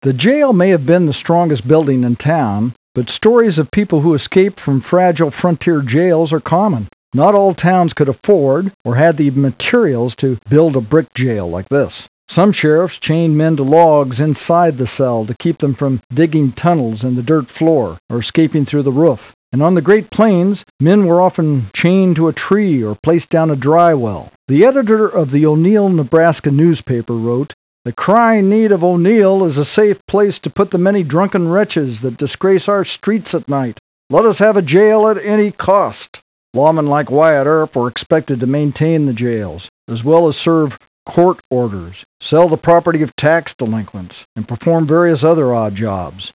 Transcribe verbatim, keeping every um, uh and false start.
The jail may have been the strongest building in town, but stories of people who escaped from fragile frontier jails are common. Not all towns could afford or had the materials to build a brick jail like this. Some sheriffs chained men to logs inside the cell to keep them from digging tunnels in the dirt floor or escaping through the roof. And on the Great Plains, men were often chained to a tree or placed down a dry well. The editor of the O'Neill, Nebraska newspaper wrote, "The crying need of O'Neill is a safe place to put the many drunken wretches that disgrace our streets at night. Let us have a jail at any cost." Lawmen like Wyatt Earp were expected to maintain the jails, as well as serve court orders, sell the property of tax delinquents, and perform various other odd jobs.